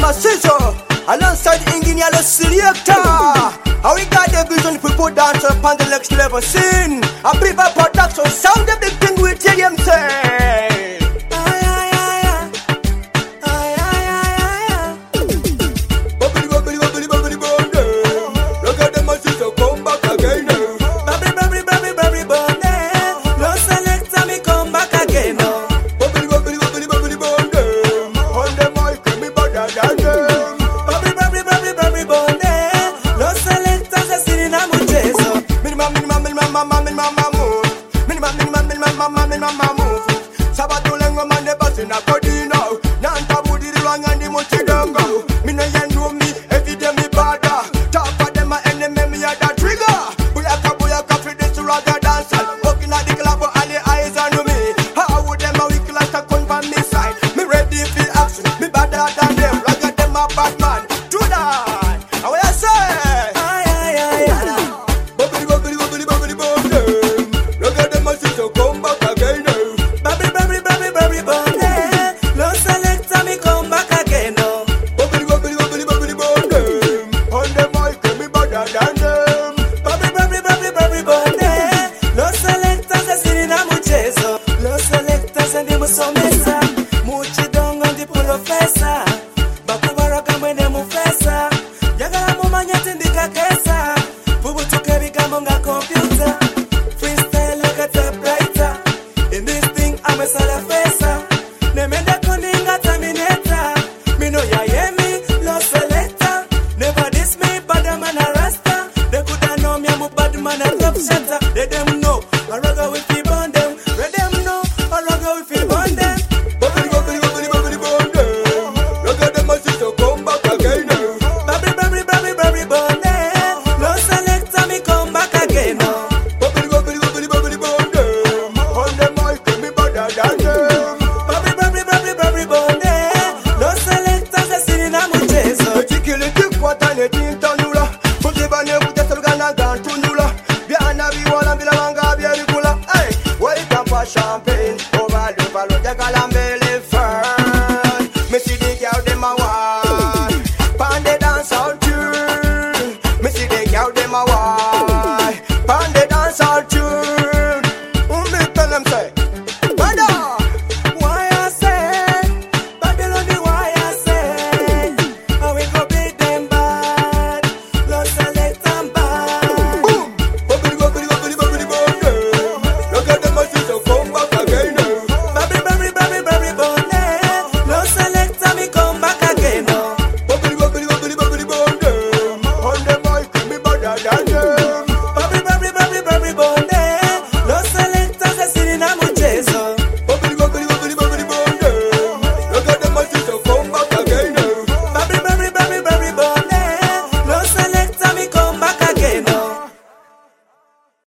Massizo, alongside Engineer the Selector. How we got the vision to put dance upon the next level scene. A people production sound of the thing we tell them say. Mama move. Sabato lengo mande basi na kodino. Nanta budi ruang andi mochi dongo. Me no yan know me, every day me bada. Top of them my enemy me a that trigger. Buyaka for this raga dance. Walking at the club all the eyes on me. How would them a weak like a gun from me side? Me ready for action, me better than them. Raga them a bad man. Do that. How I say? Let them know, I rather with the bond them. Let them know, I rather with the bond them. Look at them, sister, come back again. Baby, bond them. No selector, me come back again. Baby, bond them. On the mic, me better than them. Baby, bond them. No selector, se sini na muchezo. Chikili tikwata ne tintanula. Kutibane kutesolgana gantunula. Champagne, over the valley, the Calambele first. Me see the girl dem a wine, pan the dance all tune. Me see the girl dem a wine, pan the dance all tune. Me tell them say.